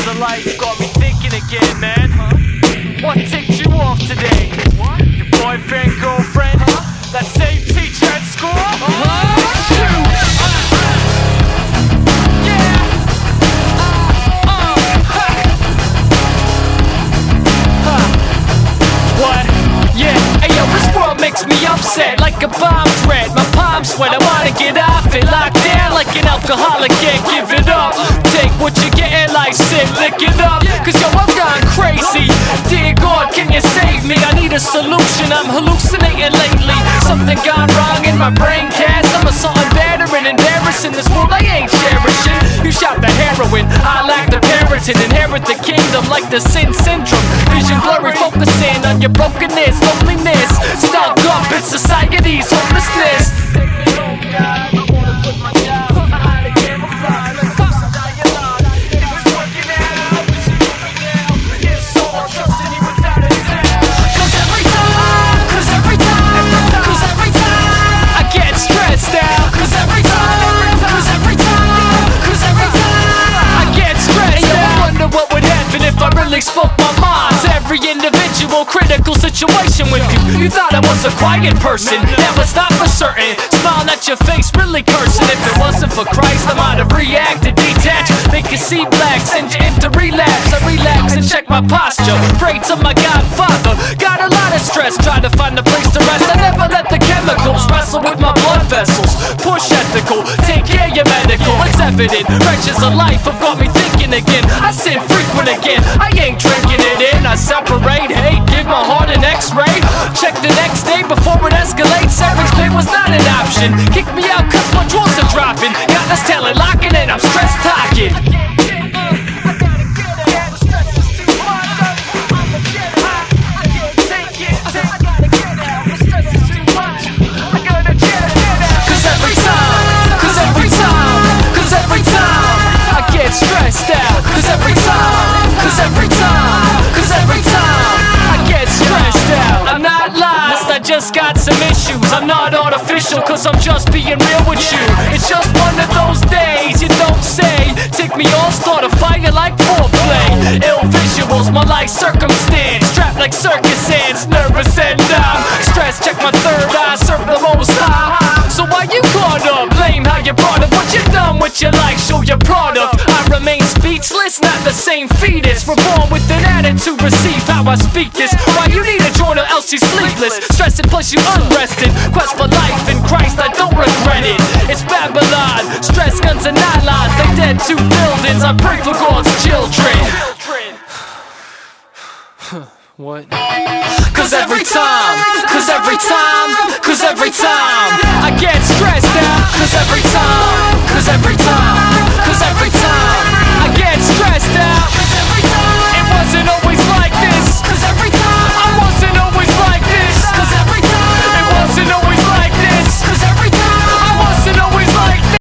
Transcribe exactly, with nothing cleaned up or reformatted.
of life got me thinking again, man. What ticked you off today? Your boyfriend, girlfriend? That same teacher at school? Shoot! Yeah! Uh, uh, huh. What? Yeah, hey yo, this world makes me upset like a bomb threat. My palms sweat, I wanna get off it. Locked down like an alcoholic, can't give it up. Take what you're getting like sick, lick it up. Cause yo, I've gone crazy. Dear God, can you save me? I need a solution, I'm hallucinating lately. Something gone wrong in my brain, cast. I'm assaulting, battering, embarrassing. This world I ain't cherishing. You shout the heroin, I lack the parenting. Inherit the kingdom like the sin syndrome. Vision blurry, focusing on your brokenness, loneliness. Stuck up in society's hopelessness. Take me home, God, I wanna put my job behind a camera fly. Like I'm so dying out. If it's working out, we should do it now. If so, I'll trust in you without a doubt. Cause every time, cause every time, cause every time I get stressed out. Cause every time, cause every time, cause every time I get stressed out. I wonder what would happen if I really spoke my mind to every individual critical situation with you. You thought I was a quiet person, that was not for certain. Smiling at your face, really cursing. If it wasn't for Christ, I might have reacted, detached. Make you see black, send you into relapse. I relax and check my posture, pray to my Godfather. Got a lot of stress, trying to find a place to rest. I never let the chemicals wrestle with my blood vessels. Push ethical, take care of your medical. It's evident, wretches of life have got me thinking again. I sin frequent again, I ain't drinking it in. I separate, hate, give my heart an x-ray. Check the next day before it escalates. Severance pay was not an option. Kick me out cause my drawers are dropping. Got this talent locking and I'm stress talking. Cause every time, cause every time, cause every time I get stressed out. Cause every time, cause every time, cause every time I get stressed out. I'm not lost, I just got some issues. I'm not artificial cause I'm just being real with you. It's just one of those days you don't say. Take me all, start a fire like foreplay. Ill visuals, my life circumstance. Strapped like circus ants, nervous and I'm stressed, check my third eye, serve the most high. So why you caught up? Blame how you brought up. What you done with your life, show your product. I remain speechless, not the same fetus. We're born with an attitude, receive how I speak this. Why you need a joint or else you sleepless. Stressing plus you unrested. Quest for life in Christ, I don't regret it. It's Babylon, stress guns and nylons. They dead to buildings, I pray for God's children. What? Cause every time, cause every time, cause every time I get stressed out. Cause every time, cause every time